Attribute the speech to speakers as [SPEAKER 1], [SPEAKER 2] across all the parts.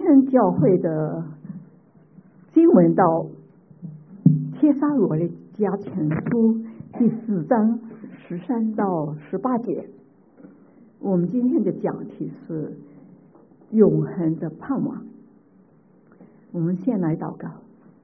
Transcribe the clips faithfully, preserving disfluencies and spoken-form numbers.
[SPEAKER 1] 天教会的经文到帖撒罗尼迦前书第四章十三到十八节。我们今天的讲题是永恒的盼望。我们先来祷告。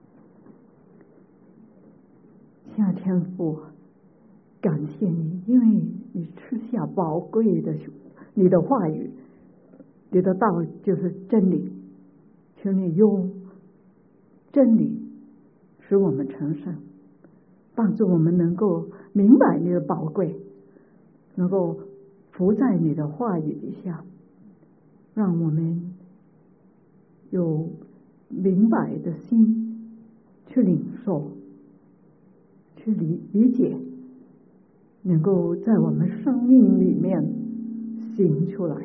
[SPEAKER 1] 亲爱的天父，感谢你，因为你赐下宝贵的你的话语，你的道就是真理，求你用真理使我们成圣，帮助我们能够明白你的宝贵，能够伏在你的话语底下，让我们有明白的心去领受，去理理解，能够在我们生命里面行出来。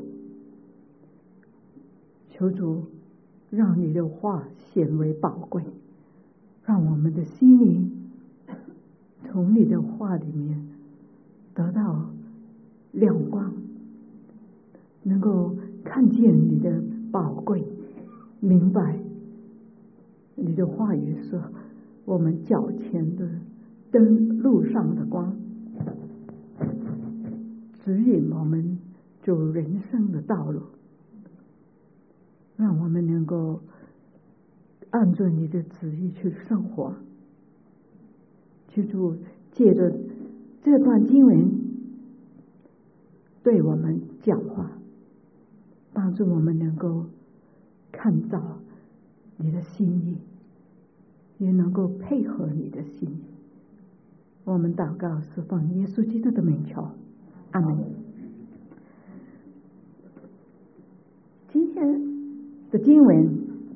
[SPEAKER 1] 求主让你的话显为宝贵，让我们的心灵从你的话里面得到亮光，能够看见你的宝贵，明白你的话语是我们脚前的灯，路上的光，指引我们走人生的道路，让我们能够按照你的旨意去生活。求主借着这段经文对我们讲话，帮助我们能够看到你的心意，也能够配合你的心意。我们祷告是奉耶稣基督的名求，阿门。今天的经文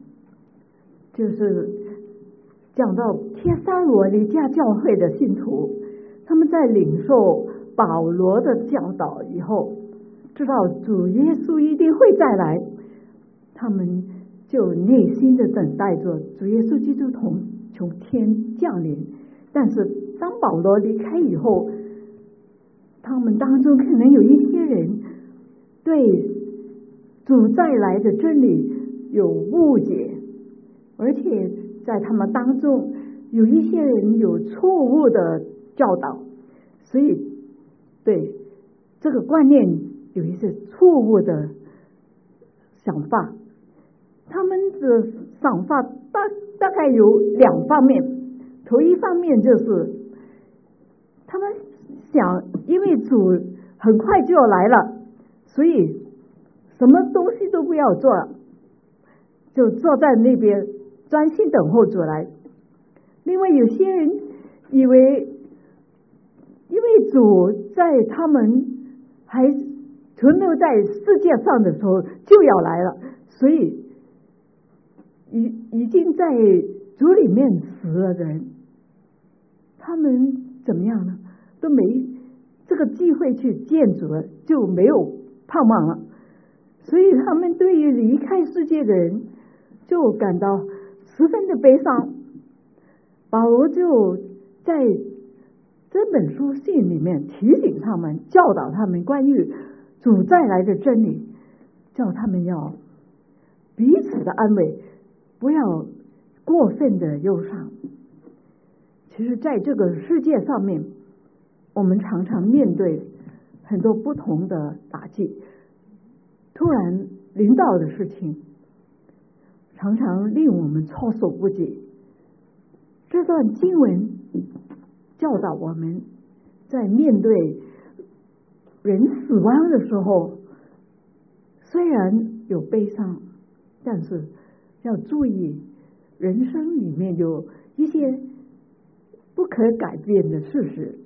[SPEAKER 1] 就是讲到帖撒罗尼迦教会的信徒，他们在领受保罗的教导以后，知道主耶稣一定会再来，他们就内心的等待着主耶稣基督从从天降临。但是当保罗离开以后，他们当中可能有一些人对主再来的真理有误解，而且在他们当中有一些人有错误的教导，所以对这个观念有一些错误的想法。他们的想法大大概有两方面。头一方面就是他们想，因为主很快就要来了，所以什么东西都不要做了，就坐在那边专心等候主来。另外有些人以为因为主在他们还存留在世界上的时候就要来了，所以已已经在主里面死了的人，他们怎么样呢？都没这个机会去见主了，就没有盼望了。所以他们对于离开世界的人就感到十分的悲伤。保罗就在这本书信里面提醒他们，教导他们关于主再来的真理，叫他们要彼此的安慰，不要过分的忧伤。其实在这个世界上面，我们常常面对很多不同的打击，突然临到的事情常常令我们措手不及。这段经文教导我们，在面对人死亡的时候，虽然有悲伤，但是要注意人生里面有一些不可改变的事实。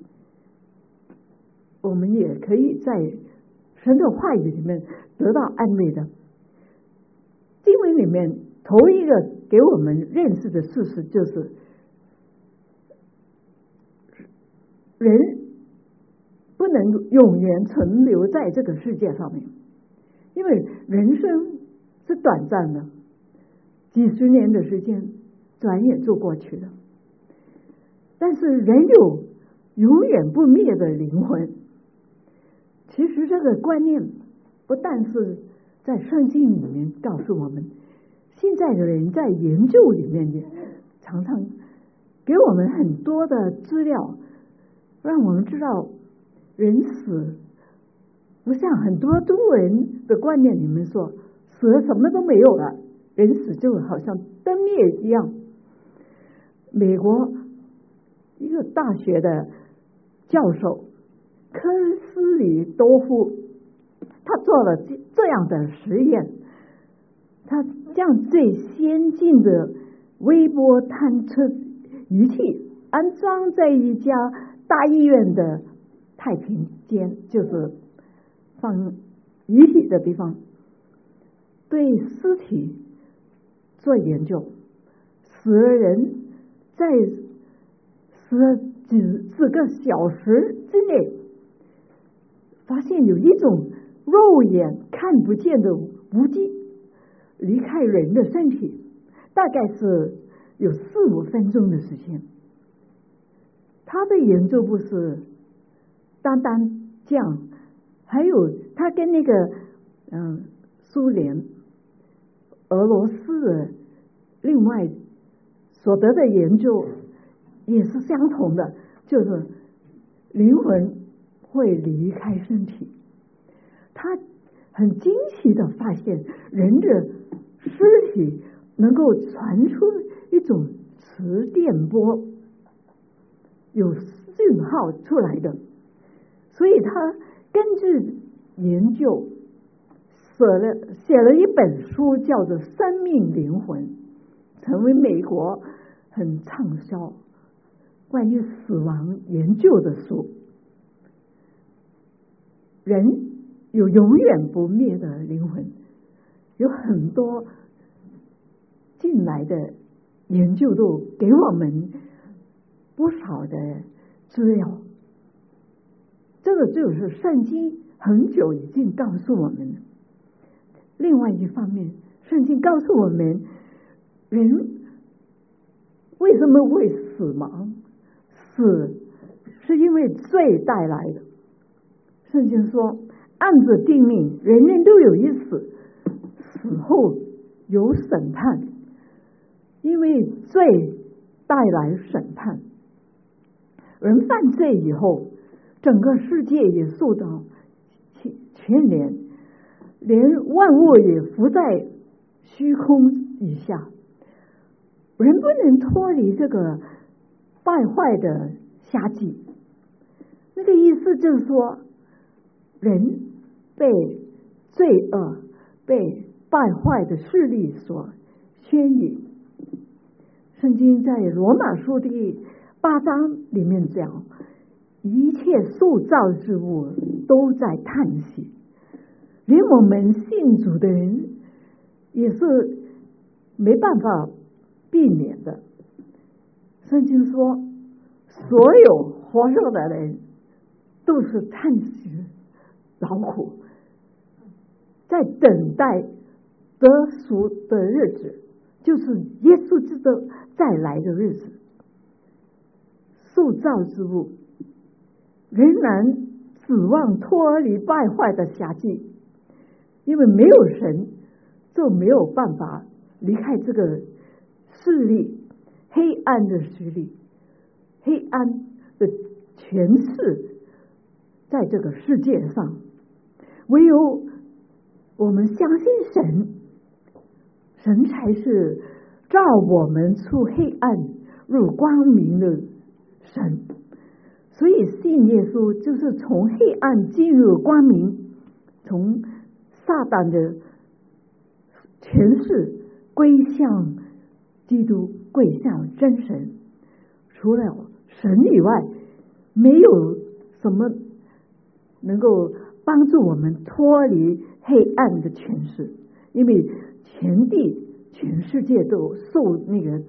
[SPEAKER 1] 我们也可以在神的话语里面得到安慰的。经文里面头一个给我们认识的事实就是，人不能永远存留在这个世界上面，因为人生是短暂的，几十年的时间转眼就过去了。但是人有永远不灭的灵魂。其实这个观念不但是在圣经里面告诉我们， 现在的人在研究里面也常常给我们很多的资料，让我们知道人死不像很多中国人的观念里面说死了什么都没有了，人死就好像灯灭一样。美国一个大学的教授科斯里多夫，他做了这样的实验，他将最先进的微波探测仪器安装在一家大医院的太平间，就是放遗体的地方，对尸体做研究。死人在死了几几个小时之内，发现有一种肉眼看不见的无机离开人的身体，大概是有四五分钟的时间。他的研究不是单单这样，还有他跟那个嗯苏联、俄罗斯的另外所得的研究也是相同的，就是灵魂会离开身体。他很惊奇的发现，人的尸体能够传出一种磁电波，有讯号出来的。所以他根据研究写了写了一本书，叫做《生命灵魂》，成为美国很畅销关于死亡研究的书。人有永远不灭的灵魂，有很多进来的研究都给我们不少的资料。这个就是圣经很久已经告诉我们了。另外一方面，圣经告诉我们，人为什么会死亡？死是因为罪带来的。圣经说，按着定命，人人都有一死，死后有审判，因为罪带来审判。人犯罪以后，整个世界也受到牵连，连万物也浮在虚空以下。人不能脱离这个败坏的辖制。那个意思就是说，人被罪恶、被败坏的势力所牵引。圣经在罗马书第八章里面讲，一切受造之物都在叹息，连我们信主的人也是没办法避免的。圣经说，所有活着的人都是叹息劳苦，在等待得赎的日子，就是耶稣基督再来的日子。受造之物仍然指望脱离败坏的辖制，因为没有神就没有办法离开这个势力，黑暗的势力，黑暗的权势在这个世界上。唯有我们相信神，神才是照我们出黑暗入光明的神。所以信耶稣就是从黑暗进入光明，从撒旦的权势归向基督，归向真神。除了神以外，没有什么能够帮助我们脱离黑暗的权势，因为全地全世界都受那个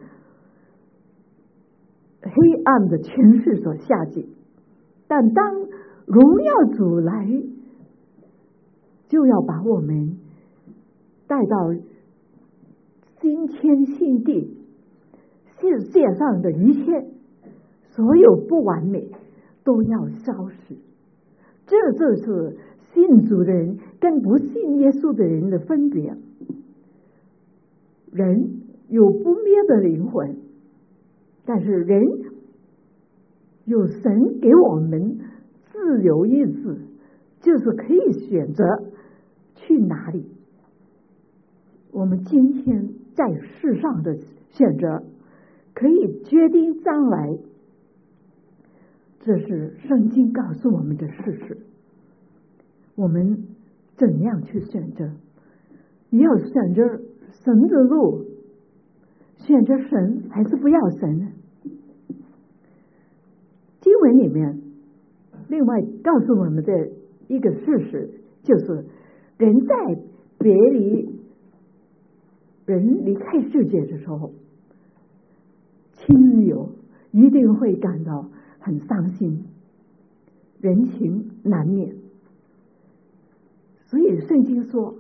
[SPEAKER 1] 黑暗的权势所下禁。但当荣耀主来，就要把我们带到新天新地，世界上的一切所有不完美都要消失。这就是信主的人跟不信耶稣的人的分别。 人有不灭的灵魂，但是人有神给我们自由意志，就是可以选择去哪里。我们今天在世上的选择可以决定将来，这是圣经告诉我们的事实。我们怎样去选择？你要选择神的路，选择神还是不要神呢？经文里面另外告诉我们的一个事实，就是人在别离人离开世界的时候，亲友一定会感到很伤心，人情难免。所以圣经说，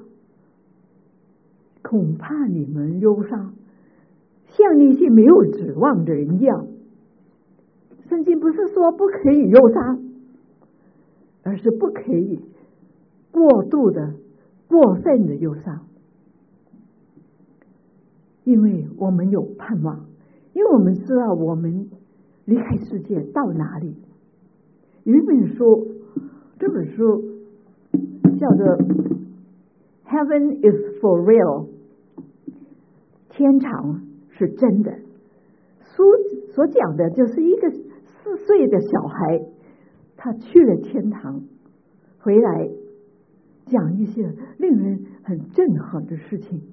[SPEAKER 1] 恐怕你们忧伤，像那些没有指望的人一样。圣经不是说不可以忧伤，而是不可以过度的过分的忧伤。因为我们有盼望，因为我们知道我们离开世界到哪里。有一本书，这本书叫做 Heaven is for real， 天堂是真的。书所讲的就是一个四岁的小孩，他去了天堂，回来讲一些令人很震撼的事情。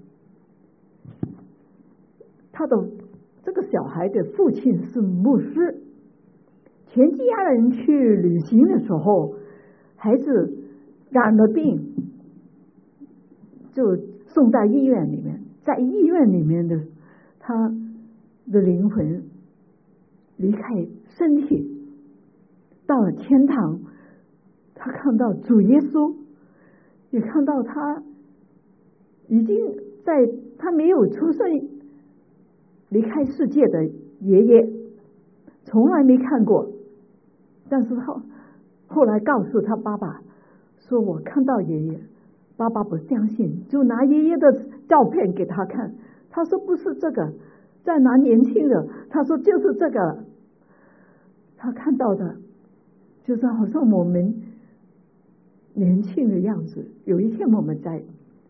[SPEAKER 1] 他的这个小孩的父亲是牧师，全家人去旅行的时候，孩子染了病，就送到医院里面。在医院里面的他的灵魂离开身体，到了天堂，他看到主耶稣，也看到他已经在他没有出生离开世界的爷爷，从来没看过。但是后后来告诉他爸爸说，我看到爷爷。爸爸不相信，就拿爷爷的照片给他看。他说不是这个，再拿年轻的，他说就是这个。他看到的就是好像我们年轻的样子。有一天我们在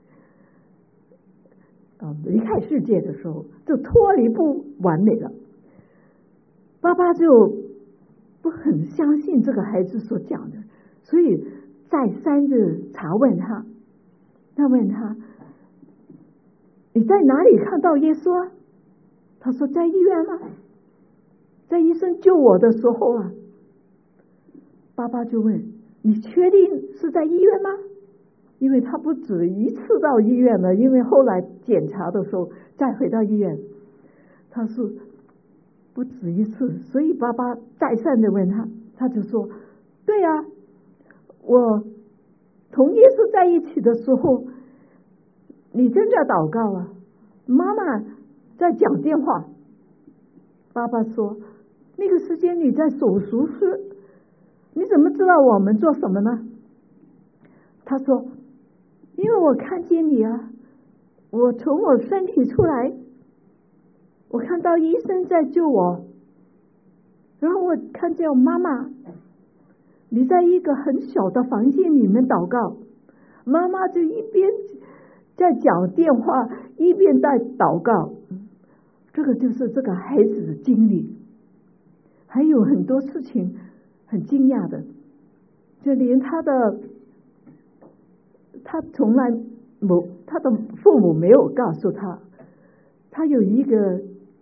[SPEAKER 1] 呃离开世界的时候，就脱离不完美了。爸爸就不很相信这个孩子所讲的，所以再三的查问他。他问他，你在哪里看到耶稣啊？他说在医院啊，在医生救我的时候啊。爸爸就问，你确定是在医院吗？因为他不止一次到医院了，因为后来检查的时候再回到医院，他说不止一次。所以爸爸再三的问他，他就说对啊，我同耶稣在一起的时候，你正在祷告啊，妈妈在讲电话。爸爸说，那个时间你在手术室，你怎么知道我们做什么呢？他说，因为我看见你啊，我从我身体出来，我看到医生在救我，然后我看见我妈妈，你在一个很小的房间里面祷告，妈妈就一边在讲电话一边在祷告。这个就是这个孩子的经历。还有很多事情很惊讶的，就连他的他从来没他的父母没有告诉他，他有一个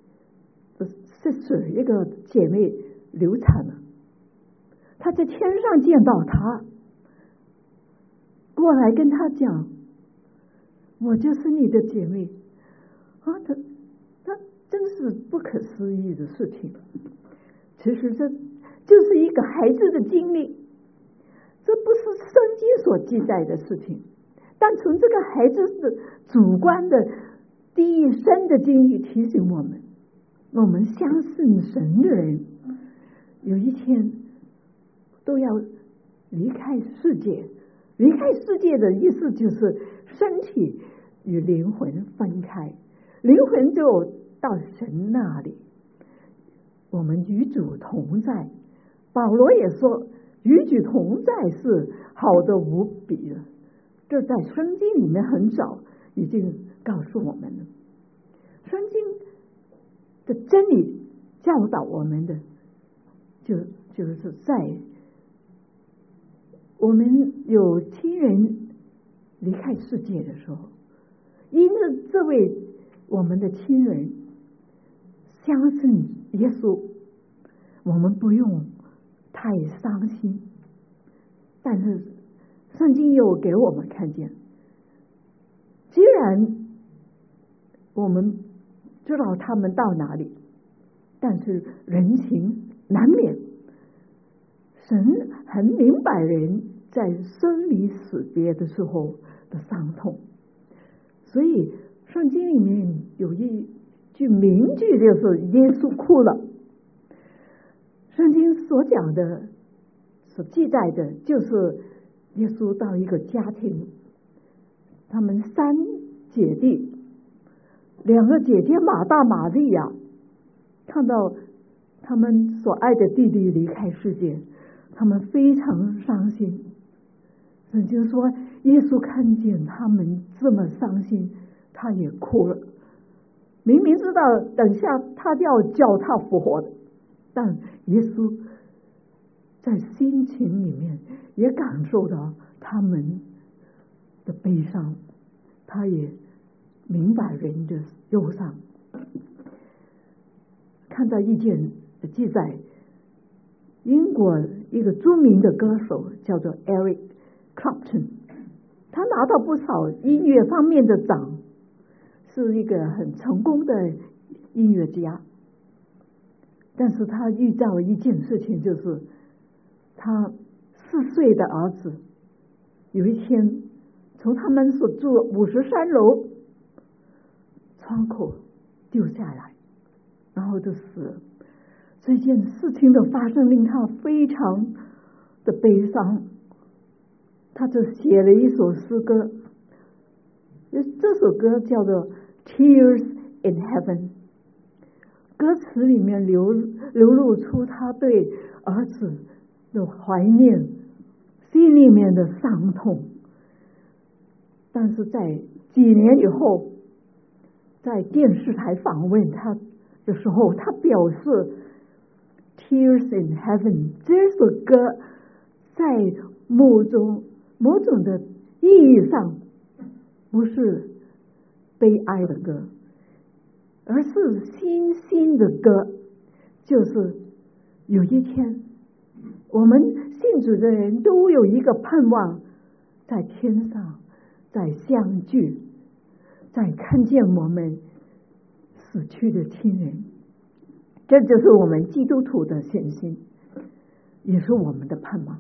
[SPEAKER 1] sister 一个姐妹流产了，他在天上见到他，过来跟他讲，我就是你的姐妹啊！他他真是不可思议的事情。其实这就是一个孩子的经历，这不是圣经所记载的事情，但从这个孩子的主观的第一身的经历提醒我们，我们相信神的人有一天都要离开世界。离开世界的意思就是身体与灵魂分开， 灵魂就到神那里，我们与主同在。保罗也说，与主同在是好的无比的，这在圣经里面很早已经告诉我们了。圣经的真理教导我们的，就就是在我们有亲人离开世界的时候，因着这位我们的亲人相信耶稣，我们不用太伤心。但是圣经有给我们看见，既然我们知道他们到哪里，但是人情难免，神很明白人在生离死别的时候的伤痛。所以圣经里面有一句名句，就是耶稣哭了。圣经所讲的所记载的就是耶稣到一个家庭，他们三姐弟，两个姐姐马大马利亚看到他们所爱的弟弟离开世界，他们非常伤心。圣经说耶稣看见他们这么伤心，他也哭了。明明知道等下他要叫他复活的，但耶稣在心情里面也感受到他们的悲伤，他也明白人的忧伤。看到一件记载，英国一个著名的歌手叫做 Eric Clapton， 他拿到不少音乐方面的奖，是一个很成功的音乐家。但是他遇到一件事情，就是他四岁的儿子有一天从他们所住五十三楼窗口丢下来，然后就死了。这件事情的发生令他非常的悲伤，他就写了一首诗歌，这首歌叫做 Tears in Heaven。 歌词里面流流露出他对儿子的怀念，心里面的伤痛。但是在几年以后，在电视台访问他的时候，他表示 Tears in Heaven 这首歌在某种某种的意义上不是悲哀的歌，而是新兴的歌。就是有一天我们信主的人都有一个盼望，在天上在相聚，在看见我们死去的亲人。这就是我们基督徒的信心，也是我们的盼望。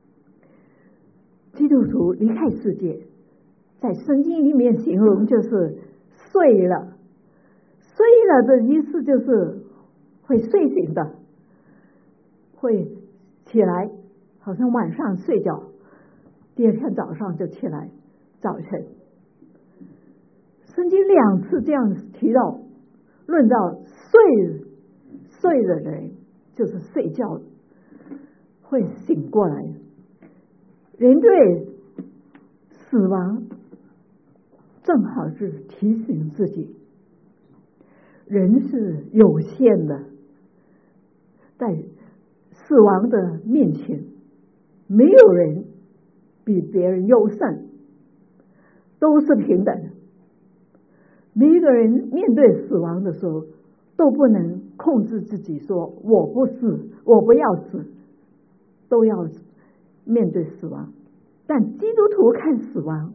[SPEAKER 1] 基督徒离开世界，在圣经里面形容就是睡了。睡了的意思就是会睡醒的，会起来，好像晚上睡觉，第二天早上就起来。早晨圣经两次这样提到，论到睡睡的人就是睡觉会醒过来。人对死亡正好是提醒自己，人是有限的，在死亡的面前，没有人比别人优胜，都是平等的。每一个人面对死亡的时候，都不能控制自己说我不死，我不要死，都要面对死亡。但基督徒看死亡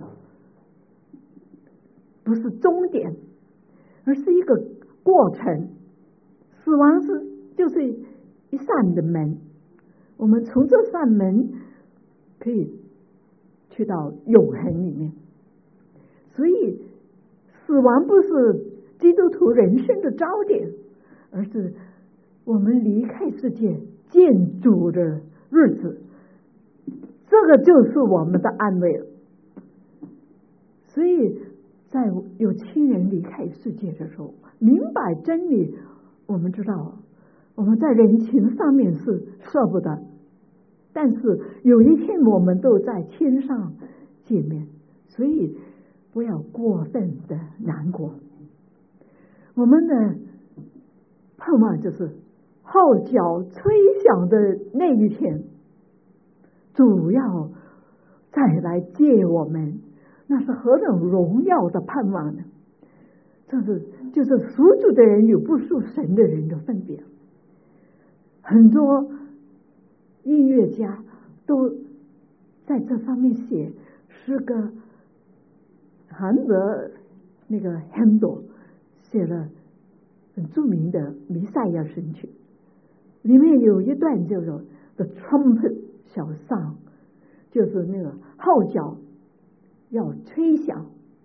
[SPEAKER 1] 不是终点，而是一个过程。死亡是就是一扇的门，我们从这扇门可以去到永恒里面。所以死亡不是基督徒人生的焦点，而是我们离开世界见主的日子，这个就是我们的安慰了。所以在有亲人离开世界的时候，明白真理，我们知道我们在人情上面是舍不得，但是有一天我们都在天上见面，所以不要过分的难过。我们的盼望就是号角吹响的那一天，主要再来接我们，那是何等荣耀的盼望呢？这是就是属主的人有不属神的人的分别。很多音乐家都在这方面写诗歌，韩德那个 Handel 写了很著名的弥赛亚神曲，里面有一段叫做 The Trumpet shall sound， 就是那个号角要吹响。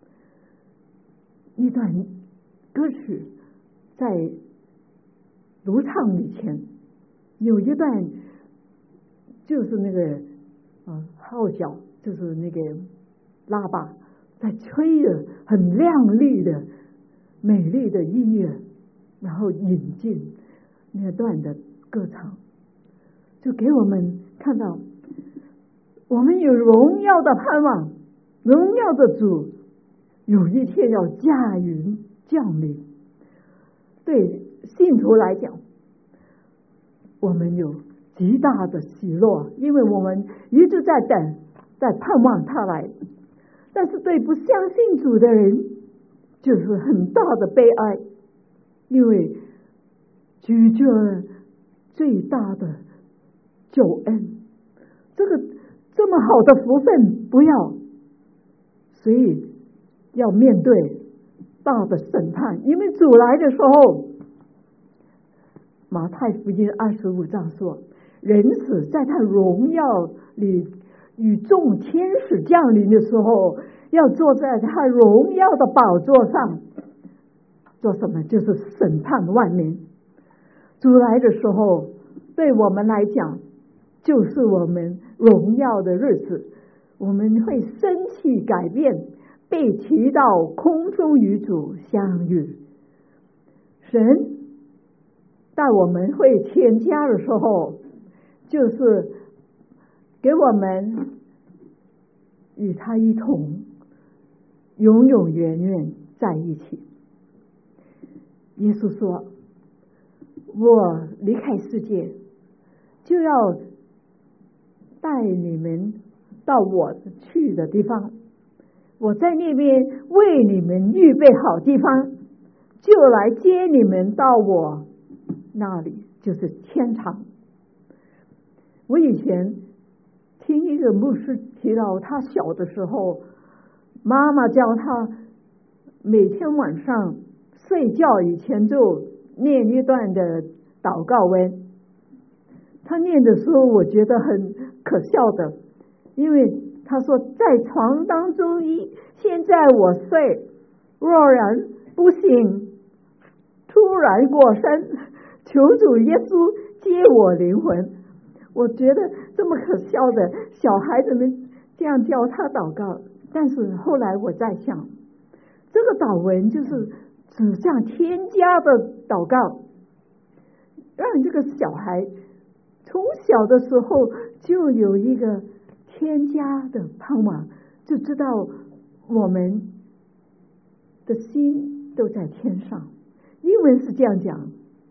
[SPEAKER 1] 一段歌曲在独唱以前有一段就是那个呃号角，就是那个喇叭在吹的很亮丽的美丽的音乐，然后引进那段的歌唱，就给我们看到我们有荣耀的盼望，荣耀的主有一天要驾云降临。对信徒来讲，我们有极大的喜乐，因为我们一直在等，在盼望他来。但是对不相信主的人，就是很大的悲哀，因为拒绝了最大的救恩，这个这么好的福分不要，所以要面对大的审判。因为主来的时候，马太福音二十五章说，人子在他荣耀里与众天使降临的时候，要坐在他荣耀的宝座上，做什么？就是审判万民。主来的时候，对我们来讲就是我们荣耀的日子，我们会生气改变，被提到空中与主相遇。神带我们会添加的时候，就是给我们与他一同永永远远在一起。耶稣说，我离开世界就要带你们到我去的地方，我在那边为你们预备好地方，就来接你们到我那里，就是天堂。我以前听一个牧师提到，他小的时候妈妈教他每天晚上睡觉以前就念一段的祷告文。他念的时候我觉得很可笑的，因为他说，在床当中一现在我睡，若然不醒突然过身，求主耶稣接我灵魂。我觉得这么可笑的，小孩子们这样教他祷告。但是后来我在想，这个祷文就是指向天家的祷告，让这个小孩从小的时候就有一个天家的盼望，就知道我们的心都在天上。英文是这样讲，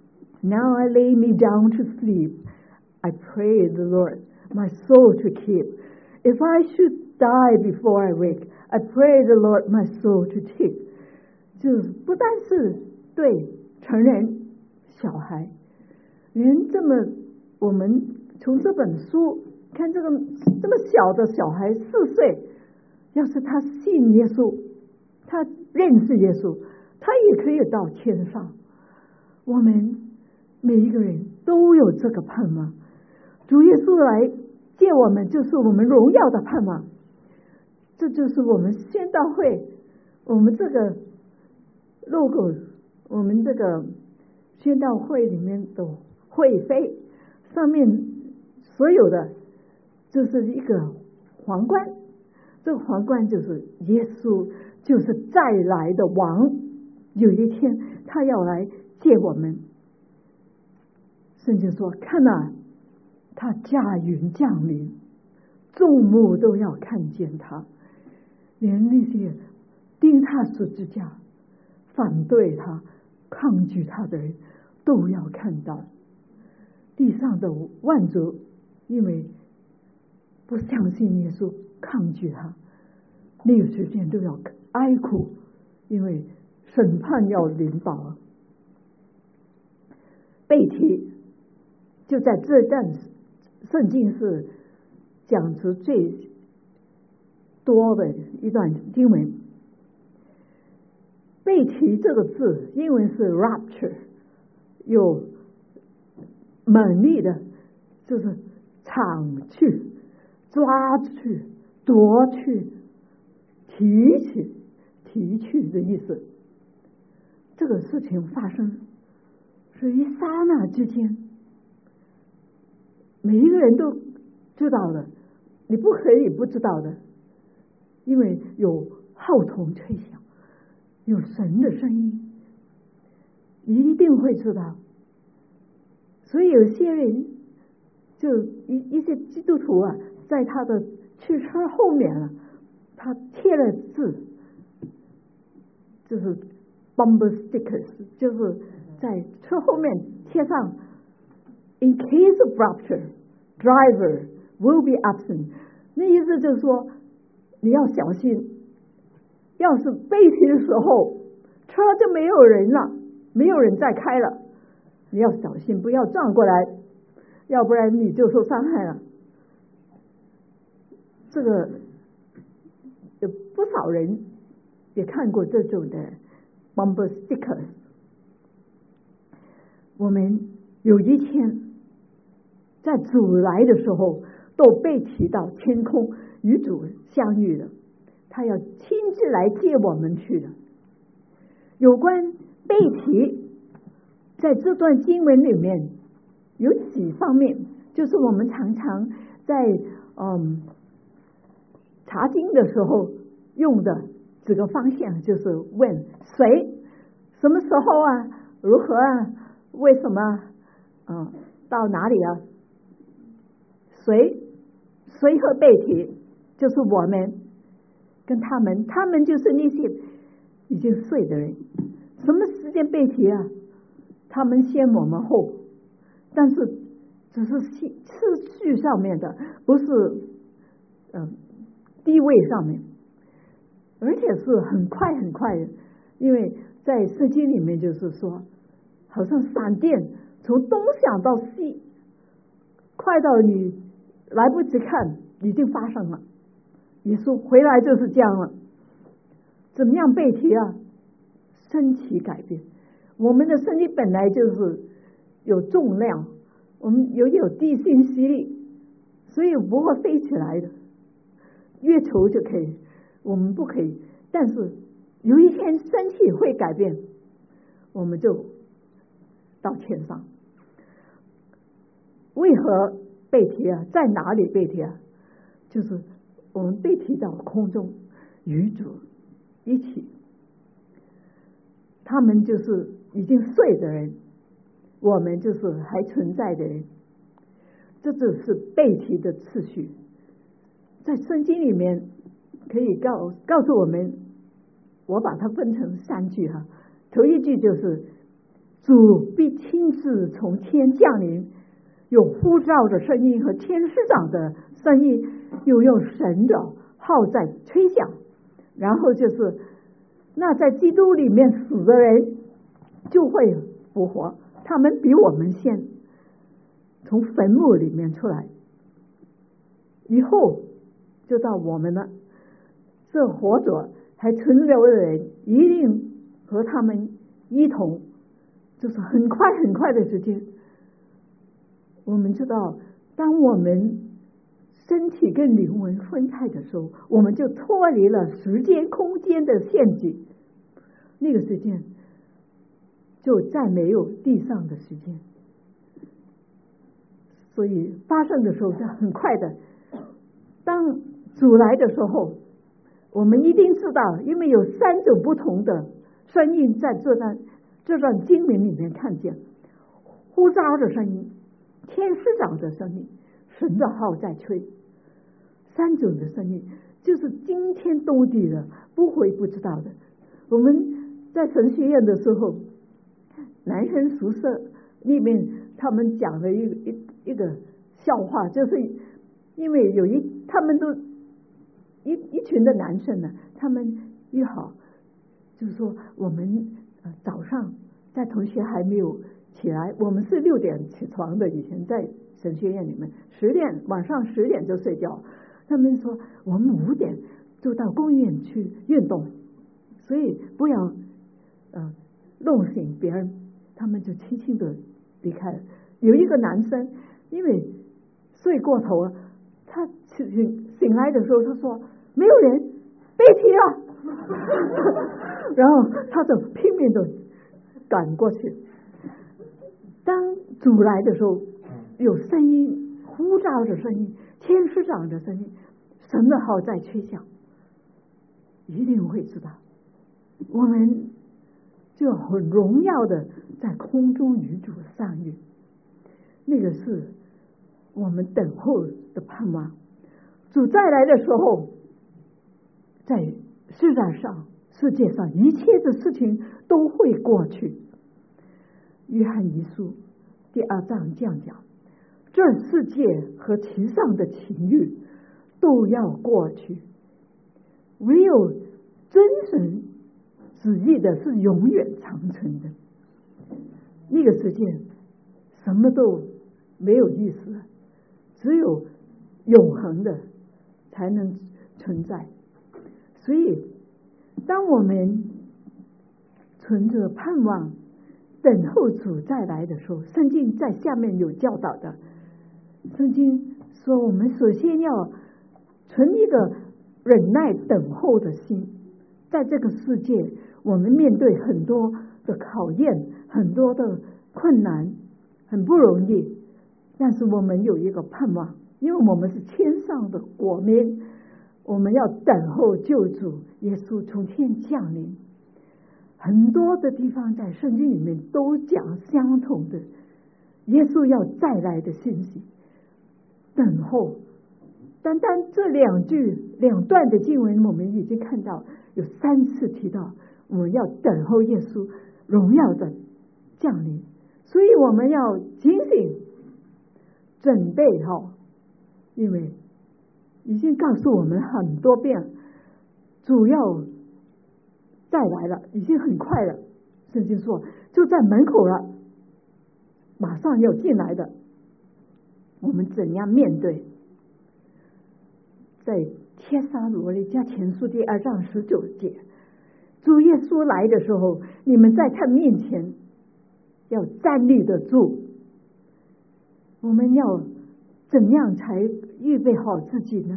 [SPEAKER 1] Now I lay me down to sleep, I pray the Lord my soul to keep. If I should die before I wake, I pray the Lord my soul to keep. 就不但是对成人小孩，连这么我们从这本书看，这个这么小的小孩四岁，要是他信耶稣，他认识耶稣，他也可以到天上。我们每一个人都有这个盼望，主耶稣来接我们，就是我们荣耀的盼望。这就是我们宣道会，我们这个 logo， 我们这个宣道会里面的会费上面所有的就是一个皇冠，这个皇冠就是耶稣就是再来的王，有一天他要来接我们。圣经说，看啊，他驾云降临，众目都要看见他，连那些钉他十字架反对他抗拒他的人都要看到。地上的万族因为不相信耶稣，抗拒他，那个时间都要哀哭，因为审判要临到。被提就在这段圣经是讲出最多的一段经文。被提这个字英文是 rapture， 有猛力的，就是抢去、抓去、夺去、提起、提去的意思。这个事情发生是一刹那之间，每一个人都知道的，你不可以不知道的，因为有号筒吹响，有神的声音，你一定会知道。所以有些人就一一些基督徒啊，在他的汽车后面啊，他贴了字，就是 bumper stickers， 就是在车后面贴上 In case of rapture, driver will be absent。 那意思就是说你要小心，要是被提的时候车就没有人了，没有人再开了，你要小心不要撞过来，要不然你就受伤害了。这个有不少人也看过这种的 bumper stickers。 我们有一天在主来的时候都被提到天空与主相遇了，他要亲自来接我们去的。有关被提在这段经文里面有几方面，就是我们常常在嗯查经的时候用的几个方向，就是问谁、什么时候啊、如何啊、为什么、嗯、到哪里啊？谁谁和被提就是我们跟他们，他们就是那些已经睡的人。什么时间被提啊？他们先我们后，但是只是次序上面的，不是嗯地位上面，而且是很快很快的。因为在圣经里面就是说，好像闪电从东想到西，快到你来不及看已经发生了。耶稣回来就是这样了。怎么样被提啊？身体改变，我们的身体本来就是有重量，我们有有地心吸力，所以不会飞起来的。月球就可以，我们不可以。但是有一天身体会改变，我们就到天上。为何被提啊？在哪里被提啊？就是我们被提到空中与主一起。他们就是已经睡的人，我们就是还存在的人。这只是被提的次序，在圣经里面可以告告诉我们，我把它分成三句哈。头一句就是主必亲自从天降临，有呼召的声音和天使长的声音，又用神的号在吹响。然后就是那在基督里面死的人就会复活，他们比我们先从坟墓里面出来，以后就到我们了。这活着还存留的人一定和他们一同，就是很快很快的时间。我们知道，当我们身体跟灵魂分开的时候，我们就脱离了时间空间的限制，那个时间就再没有地上的时间，所以发生的时候是很快的。当主来的时候， 我们一定知道，因为有三种不同的声音在这段这段经文里面看见：呼召的声音、天使长的声音、神的号在吹。三种的声音，就是惊天动地的，不会不知道的。我们在神学院的时候，男生宿舍里面他们讲了一个一一个笑话，就是因为有一他们都一一群的男生呢，他们约好，就是说我们呃早上在同学还没有起来，我们是六点起床的，以前在神学院里面十点晚上十点就睡觉。他们说我们五点就到公园去运动，所以不要呃弄醒别人，他们就轻轻的离开了。有一个男生因为睡过头了，他醒醒来的时候他说没有人，别提了然后他就拼命的赶过去。当主来的时候，有声音，呼召的声音，天使长的声音，神的号在吹响，一定会知道，我们就很荣耀的在空中与主相遇。那个是我们等候的盼望。主再来的时候，在世界上世界上一切的事情都会过去。约翰一书第二章这样讲，这世界和其上的情欲都要过去，唯有遵神旨意的是永远长存的。那个世界什么都没有意思，只有永恒的才能存在。所以当我们存着盼望等候主再来的时候，圣经在下面有教导的。圣经说我们首先要存一个忍耐等候的心。在这个世界我们面对很多的考验，很多的困难，很不容易，但是我们有一个盼望，因为我们是天上的国民，我们要等候救主耶稣从天降临。很多的地方在圣经里面都讲相同的耶稣要再来的信息。等候，单单这两句两段的经文我们已经看到有三次提到我们要等候耶稣荣耀的降临，所以我们要警醒准备好，因为已经告诉我们很多遍主要再来了，已经很快了。圣经说就在门口了，马上要进来的。我们怎样面对？在帖撒罗尼迦前书第二章十九节，主耶稣来的时候，你们在他面前要站立得住。我们要怎样才预备好自己呢？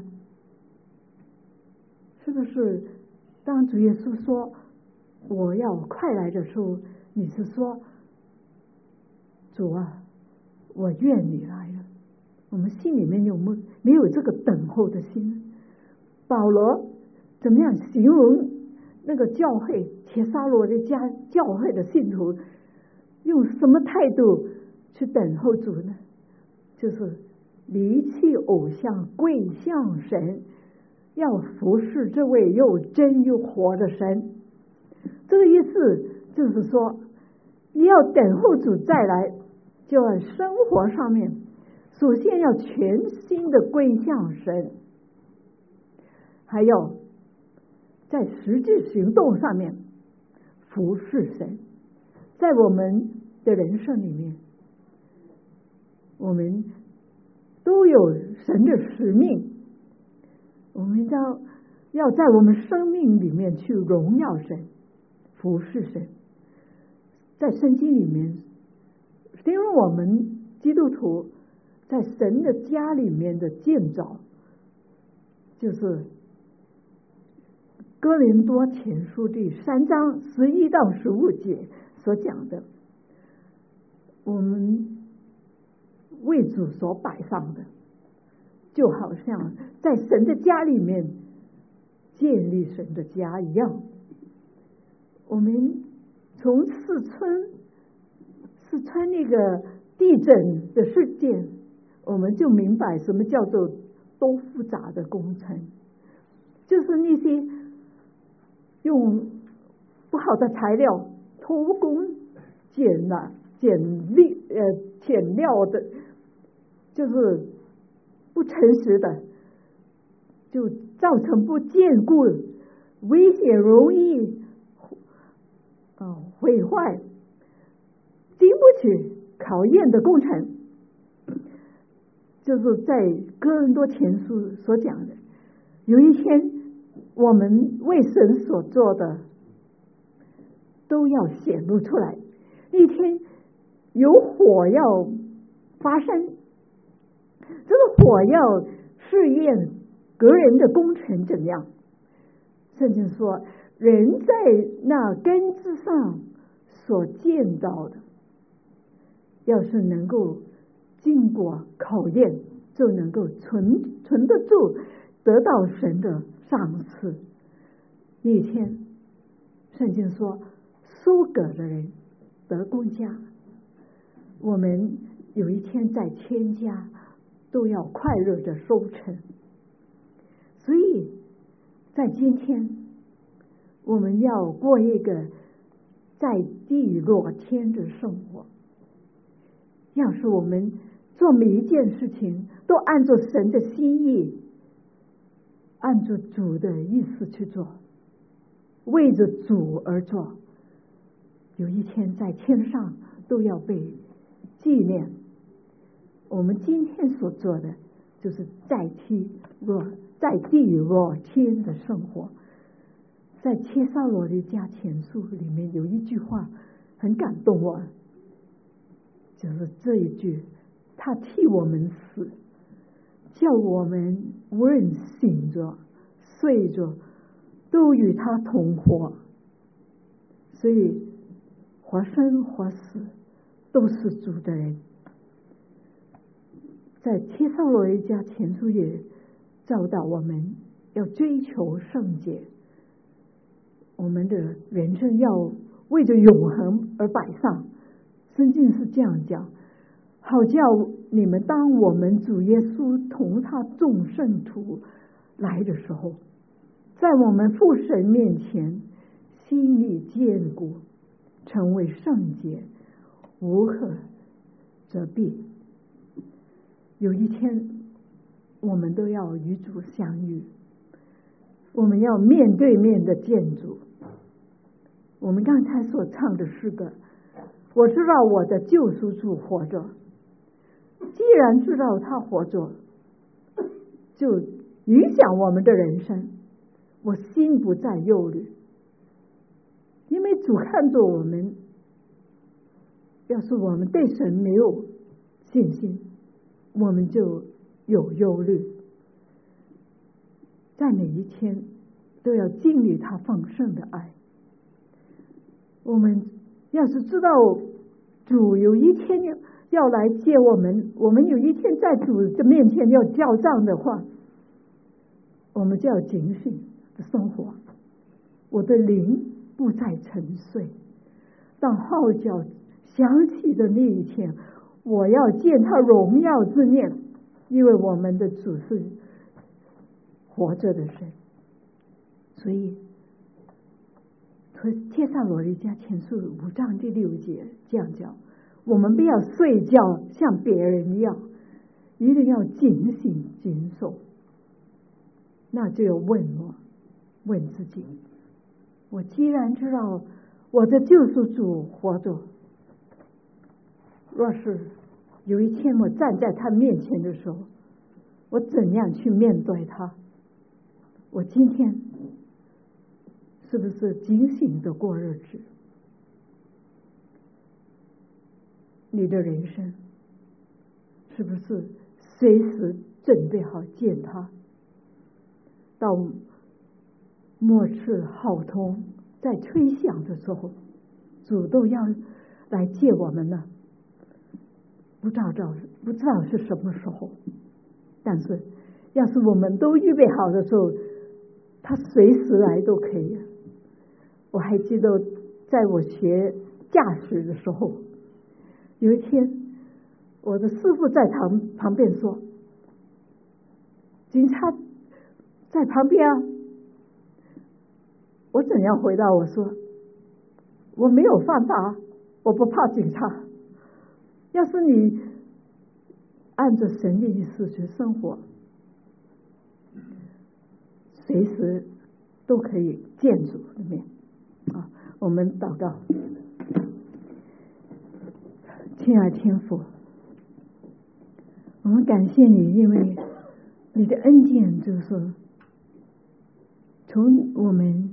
[SPEAKER 1] 是不是当主耶稣说我要快来的时候，你是说主啊，我愿你来了？我们心里面有没有没有这个等候的心？保罗怎么样形容那个教会帖撒罗尼迦教会的信徒，用什么态度去等候主呢？就是离弃偶像，归向神，要服侍这位又真又活的神。这个意思就是说，你要等候主再来，就在生活上面首先要全心的归向神，还要在实际行动上面服侍神。在我们的人生里面，我们都有神的使命，我们要要在我们生命里面去荣耀神，服侍神。在圣经里面形容我们基督徒在神的家里面的建造，就是哥林多前书第三章十一到十五节所讲的，我们为主所摆上的，就好像在神的家里面建立神的家一样。我们从四川四川那个地震的事件，我们就明白什么叫做多复杂的工程，就是那些用不好的材料偷工减了减利呃减料的，就是不诚实的，就造成不坚固、危险、容易啊毁坏、经不起考验的工程。就是在哥林多前书所讲的，有一天我们为神所做的都要显露出来，一天有火要发生，这个火要试验个人的工程怎样。圣经说，人在那根基上所见到的，要是能够经过考验，就能够存存得住，得到神的赏赐。以前圣经说，收割的人得公家，我们有一天在千家都要快乐的收成。所以在今天我们要过一个在地若天的生活。要是我们做每一件事情都按照神的心意，按照主的意思去做，为着主而做，有一天在天上都要被纪念。我们今天所做的就是在地若在地若天的生活。在帖撒罗尼迦前书里面有一句话很感动我，就是这一句，他替我们死，叫我们无论醒着睡着都与他同活。所以活生活死都是主的人。在帖撒罗尼迦前书也教导我们要追求圣洁，我们的人生要为着永恒而摆上。圣经是这样讲，好叫你们当我们主耶稣同他众圣徒来的时候，在我们父神面前心里坚固，成为圣洁，无可责备。有一天我们都要与主相遇，我们要面对面的见主。我们刚才所唱的诗歌，我知道我的救赎主活着，既然知道他活着，就影响我们的人生，我心不再忧虑。因为主看着我们，要是我们对神没有信心，我们就有忧虑。在每一天都要经历他丰盛的爱。我们要是知道主有一天要来接我们，我们有一天在主的面前要交账的话，我们就要警醒的生活。我的灵不再沉睡，当号角响起的那一天，我要见他荣耀之面，因为我们的主是活着的神。所以帖撒罗尼迦前书五章第六节这样讲，我们不要睡觉像别人一样，一定要警醒谨守。那就要问我问自己，我既然知道我的救赎主活着，若是有一天我站在他面前的时候，我怎样去面对他？我今天是不是警醒的过日子？你的人生是不是随时准备好见他？到末世号筒在吹响的时候，主都要来接我们了。不知道不知道是什么时候，但是要是我们都预备好的时候， 他随时来都可以。我还记得在我学驾驶的时候，有一天我的师傅在旁旁边说，警察在旁边啊。我怎样回答？我说我没有犯法，我不怕警察。要是你按着神的意思去生活，随时都可以见主的面啊！我们祷告。亲爱的天父，我们感谢你，因为你的恩典就是从我们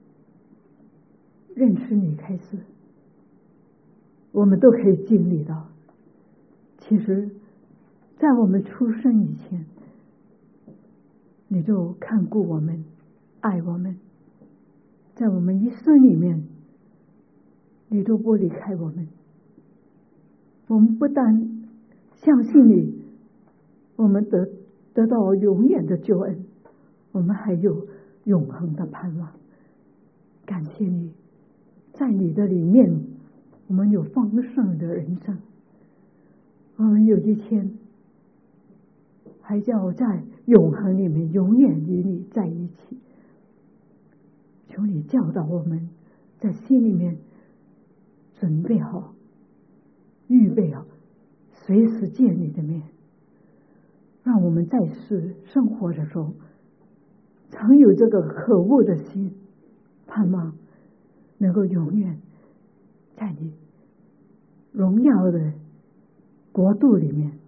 [SPEAKER 1] 认识你开始，我们都可以经历到。其实在我们出生以前，你就看顾我们，爱我们，在我们一生里面你都不离开我们。我们不但相信你，我们得得到永远的救恩，我们还有永恒的盼望。感谢你，在你的里面我们有丰盛的人生，我们有一天还要在永恒里面永远与你在一起。求你教导我们在心里面准备好，预备好，随时见你的面，让我们在世生活的时候常有这个渴慕的心，盼望能够永远在你荣耀的国度里面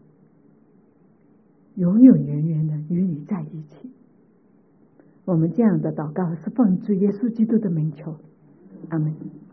[SPEAKER 1] 永永远远的与你在一起。我们这样的祷告是奉主耶稣基督的名求，阿们。